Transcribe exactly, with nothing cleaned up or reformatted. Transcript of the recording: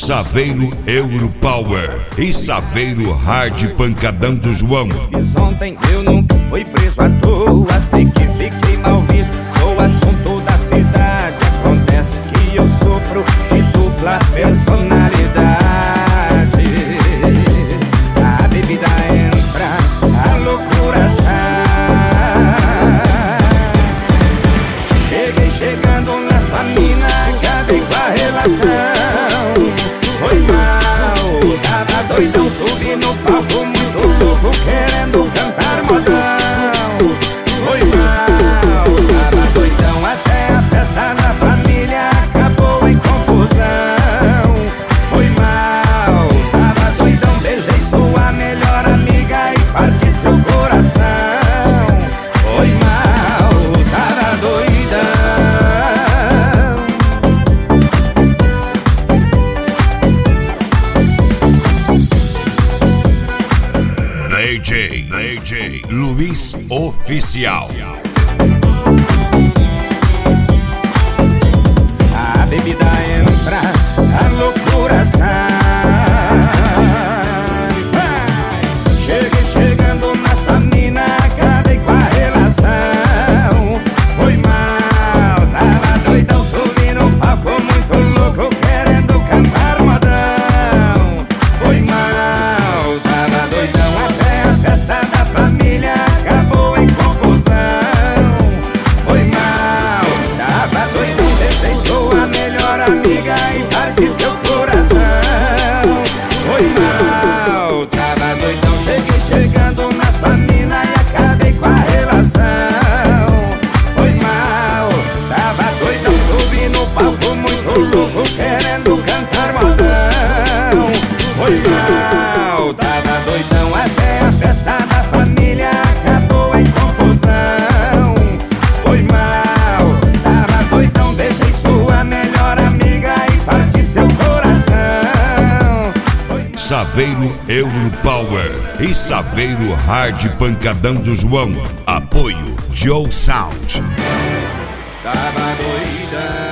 Saveiro Europower e Saveiro Hard Pancadão do João. Fiz ontem, eu nunca fui preso à toa. Sei que fiquei mal visto, sou assunto da cidade. Acontece que eu sofro de dupla personalidade. A bebida entra, a loucura sai. Cheguei chegando nessa mina, acabei com a relação. Foi mal, tava doidão, subi no palco muito louco, querendo cantar modão. Foi mal, tava doidão, até a festa na família acabou em confusão. Foi mal, tava doidão, beijei sua melhor amiga e parti seu coração. Foi mal, tava doidão. D J, D J Luiz Oficial. A bebida entra, a loucura sai. Cheguei chegando nessa mina, acabei com a relação. Foi mal, tava doidão, subi no palco muito louco, querendo cantar modão. Foi mal, tava doidão, até a festa da família acabou em confusão. Foi mal, tava doidão, deixei sua melhor amiga e parti seu coração. Foi mal, tava doidão, cheguei chegando nessa mina e acabei com a relação. Foi mal, tava doidão, subi no palco muito louco, querendo cantar modão. Foi mal, tava doidão, até a festa da família acabou em confusão. Foi mal, tava doidão, beijei sua melhor amiga e parti seu coração. Foi mal. Saveiro Europower e Saveiro Hard Pancadão do João. Apoio Joe Sound. Tava doida.